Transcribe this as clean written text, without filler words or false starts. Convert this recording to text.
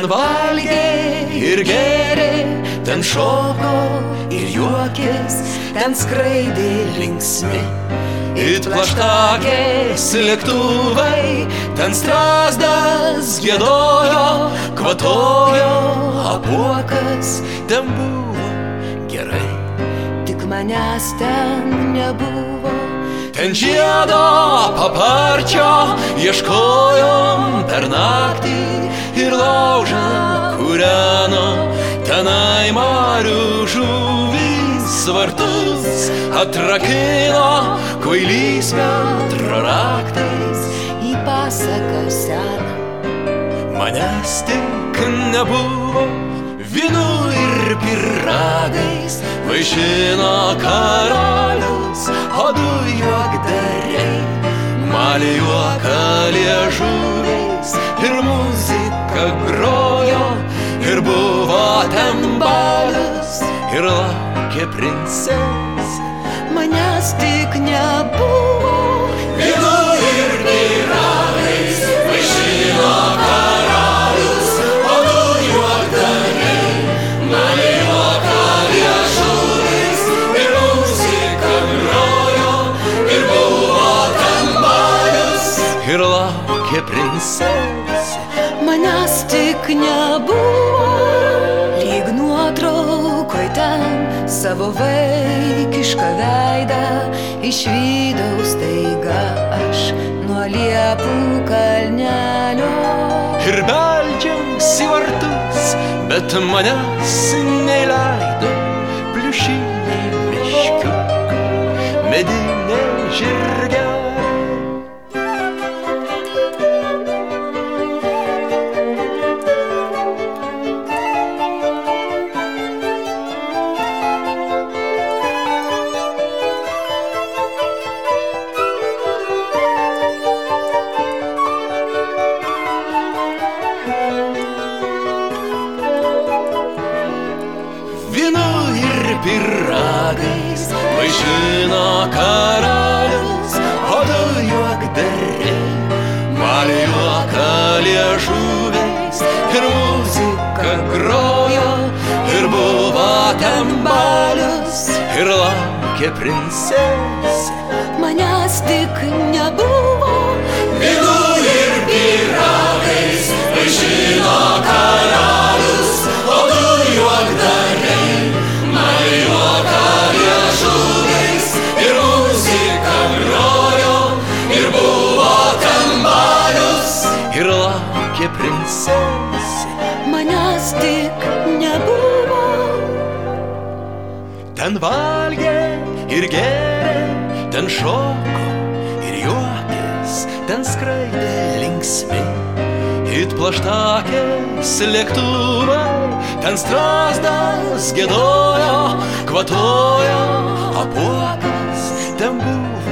Ten valgė ir gėrė, ten šoko ir juokės, ten skraidė linksmi. It plaštakės lėktuvai, ten strazdas giedojo, kvatojo apuokas, ten buvo gerai. Tik manęs ten nebuvo. Ten žiedo paparčio ieškojom per naktį ir laužą kūreno. Tenai marių žuvys vartus atrakino, kvailys metro raktais į pasaką seną. Manęs tik nebuvo, vynu ir pyragais vaišino karalius, o du juokdariai malė juoką liežuviais ir muzika grojo. Ir buvo ten balius, ir laukė princesė. Manęs tik nebuvo. Vynu ir pyragais vaišino karalius, o du juokdariai malė juoką liežuviais ir muzika grojo. Ir buvo ten balius, ir laukė princesė. Manęs tik nebuvo. Lyg nuotraukoj ten savo vaikišką veidą išvydau staiga aš nuo liepų kalnelio. Ir beldžiausi vartus, bet manęs neįleido. Pliušiniai meškiukai, medinė žirgelė. Vynu ir pyragais vaišino karalius, o du juokdariai malė juoką liežuviais ir muzika grojo. Ir buvo ten balius, ir laukė princesė. Manęs tik nebuvo. Vynu ir pyragais vaišino karalius, o du juokdariai malė juoką liežuviais ir muzika grojo. Ir buvo ten balius, ir laukė princesė. Manęs tik nebuvo. Ten valgė ir gėrė, ten šoko ir juokės, ten skraidė linksmi. It plaštakės lėktuvai, ten strazdas giedojo, kvatojo apuokas, ten buvo